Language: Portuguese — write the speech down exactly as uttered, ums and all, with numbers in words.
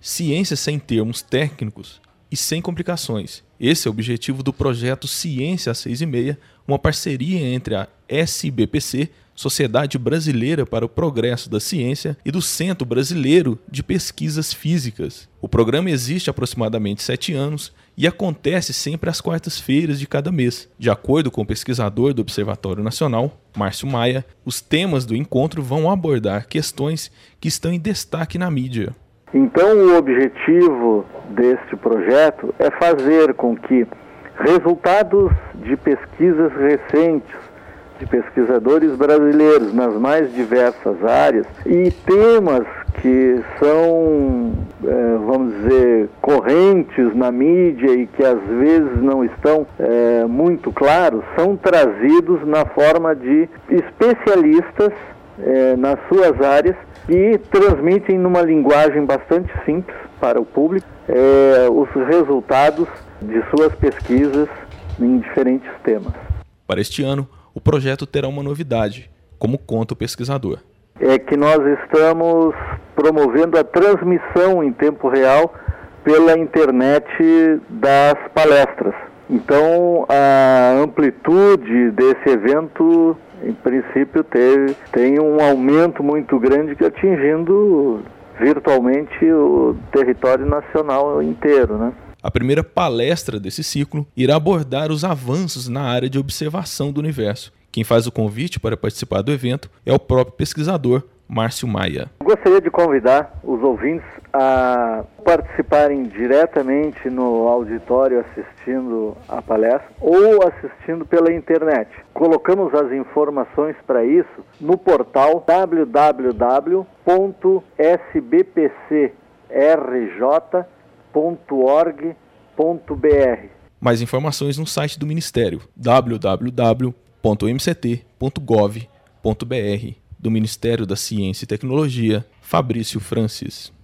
ciência sem termos técnicos e sem complicações. Esse é o objetivo do projeto Ciência às seis e meia, uma parceria entre a S B P C, Sociedade Brasileira para o Progresso da Ciência, e do Centro Brasileiro de Pesquisas Físicas. O programa existe há aproximadamente sete anos e acontece sempre às quartas-feiras de cada mês. De acordo com o pesquisador do Observatório Nacional, Márcio Maia, os temas do encontro vão abordar questões que estão em destaque na mídia. Então, o objetivo deste projeto é fazer com que resultados de pesquisas recentes, de pesquisadores brasileiros nas mais diversas áreas e temas que são, é, vamos dizer, correntes na mídia e que às vezes não estão é, muito claros, são trazidos na forma de especialistas é, nas suas áreas e transmitem numa linguagem bastante simples para o público é, os resultados de suas pesquisas em diferentes temas. Para este ano, o projeto terá uma novidade, como conta o pesquisador. É que nós estamos promovendo a transmissão em tempo real pela internet das palestras. Então, a amplitude desse evento, em princípio, teve, tem um aumento muito grande que atingindo virtualmente o território nacional inteiro, né? A primeira palestra desse ciclo irá abordar os avanços na área de observação do universo. Quem faz o convite para participar do evento é o próprio pesquisador, Márcio Maia. Gostaria de convidar os ouvintes a participarem diretamente no auditório assistindo a palestra ou assistindo pela internet. Colocamos as informações para isso no portal w w w ponto s b p c r j ponto org ponto b r. Mais informações no site do Ministério, w w w ponto m c t ponto gov ponto b r. Do Ministério da Ciência e Tecnologia, Fabrício Francis.